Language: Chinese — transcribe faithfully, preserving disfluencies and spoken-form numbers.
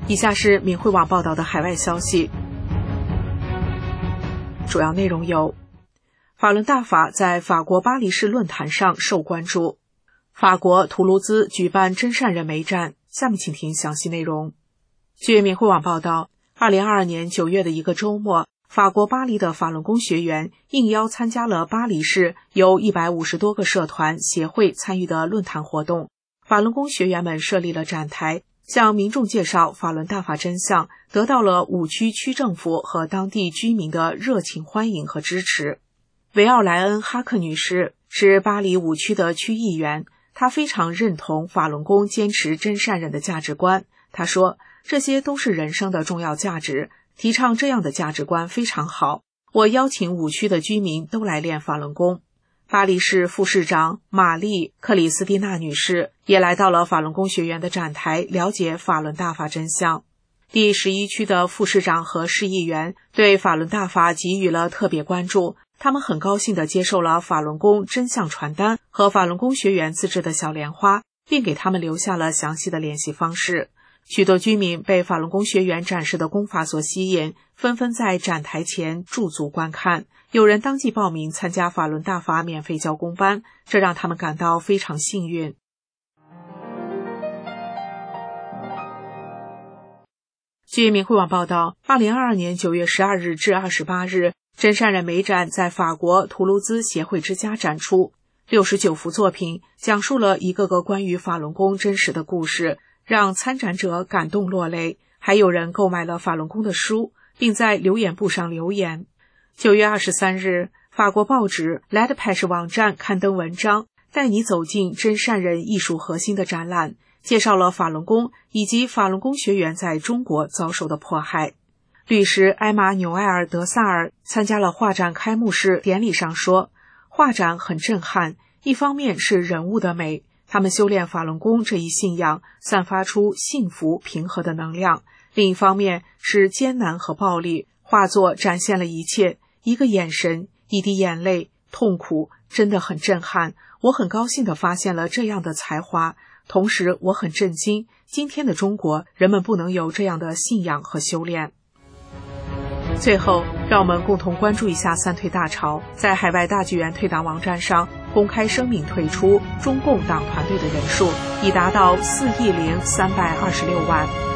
以下是明慧网报道的海外消息，主要内容有：法轮大法在法国巴黎市论坛上受关注；法国图卢兹举办真善人美展。下面请听详细内容。据明慧网报道，二零二二年九月的一个周末，法国巴黎的法轮功学员应邀参加了巴黎市由一百五十多个社团协会参与的论坛活动。法轮功学员们设立了展台，向民众介绍法轮大法真相，得到了五区区政府和当地居民的热情欢迎和支持。维奥莱恩·哈克女士是巴黎五区的区议员，她非常认同法轮功坚持真善忍的价值观。她说，这些都是人生的重要价值，提倡这样的价值观非常好。我邀请五区的居民都来练法轮功。巴黎市副市长玛丽·克里斯蒂娜女士也来到了法轮功学员的展台，了解法轮大法真相。第十一区的副市长和市议员对法轮大法给予了特别关注，他们很高兴地接受了法轮功真相传单和法轮功学员自制的小莲花，并给他们留下了详细的联系方式。许多居民被法轮功学员展示的功法所吸引，纷纷在展台前驻足观看。有人当即报名参加法轮大法免费教功班，这让他们感到非常幸运。据明慧网报道，二零二二年九月十二日至二十八日，真善人美展在法国图卢兹协会之家展出，六十九幅作品讲述了一个个关于法轮功真实的故事，让参展者感动落泪。还有人购买了法轮功的书，并在留言簿上留言。九月二十三日，法国报纸 Ledpage 网站刊登文章，带你走进真善人艺术核心的展览，介绍了法轮功以及法轮功学员在中国遭受的迫害。律师埃玛纽埃尔·德萨尔参加了画展开幕式典礼上说，画展很震撼，一方面是人物的美，他们修炼法轮功这一信仰散发出幸福平和的能量，另一方面是艰难和暴力，画作展现了一切，一个眼神，一滴眼泪，痛苦，真的很震撼。我很高兴地发现了这样的才华，同时我很震惊，今天的中国人们不能有这样的信仰和修炼。最后，让我们共同关注一下三退大潮在海外大剧院退党网站上公开声明退出中共党团队的人数已达到四亿零三百二十六万。